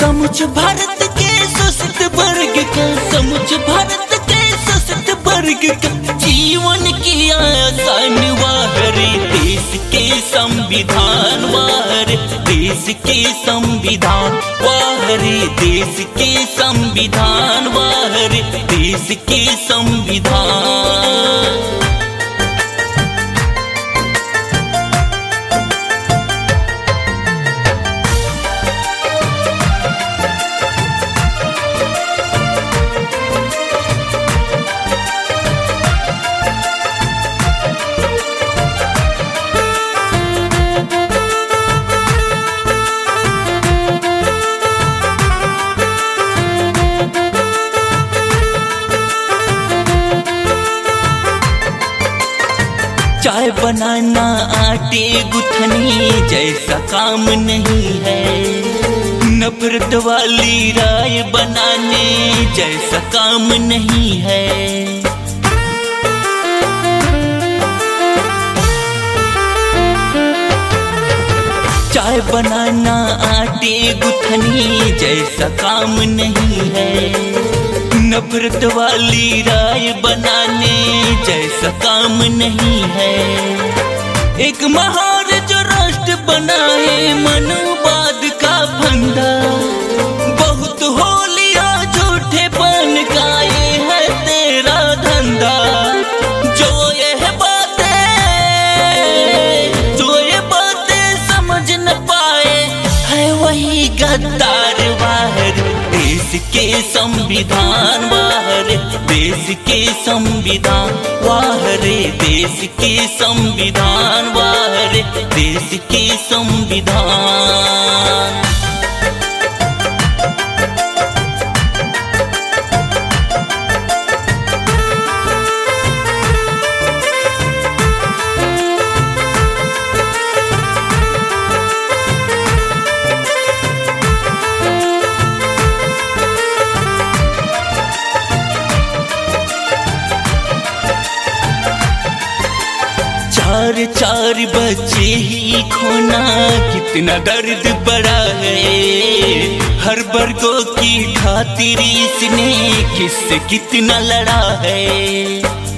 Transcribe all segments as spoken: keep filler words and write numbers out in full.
समुच भारत के शोषित वर्ग का, समुच भारत के शोषित वर्ग का जीवन की आसान वाहरे देश के संविधान वाहरे देश के संविधान वाहरे देश के संविधान वाहरे देश के संविधान। चाय बनाना आटे गुथनी जैसा काम नहीं है, नफरत वाली राय बनाने जैसा काम नहीं है। चाय बनाना आटे गुथनी जैसा काम नहीं है, नफरत वाली राय बनाने जैसा काम नहीं है। एक महान जो राष्ट्र बनाए मनुवाद का फंदा, बहुत होलिया झूठे बन गाए है तेरा धंधा। जो ये बातें जो ये बातें समझ न पाए है वही गद्दार वाहर देश के संविधान वाहरे देश के संविधान वाहरे देश के संविधान वाहरे देश के संविधान। चार चार बच्चे ही खोना कितना दर्द बड़ा है, हर वर्गों की खातिर इसने किससे कितना लड़ा है।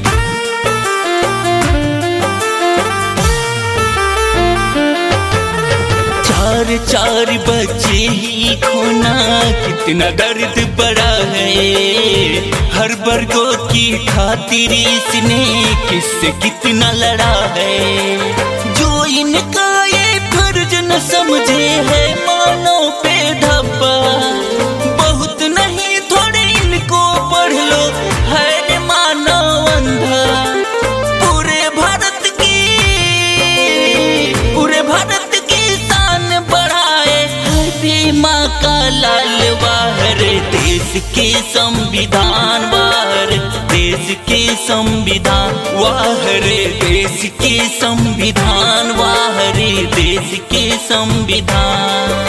चार चार बच्चे ही खोना कितना दर्द बड़ा है, हर वर्गों की खातिर इसने किससे कितना लड़ा है। जो इनका ये फर्ज न समझे है मानो पे ढब्बा, बहुत नहीं थोड़े इनको पढ़ लो है मानो अंधा। पूरे भारत की पूरे भारत की शान बढ़ाए है बीमा का लाल वाहरे देश के संविधान वाहरे देश के संविधान वाहरे देश के संविधान वाहरे देश के संविधान।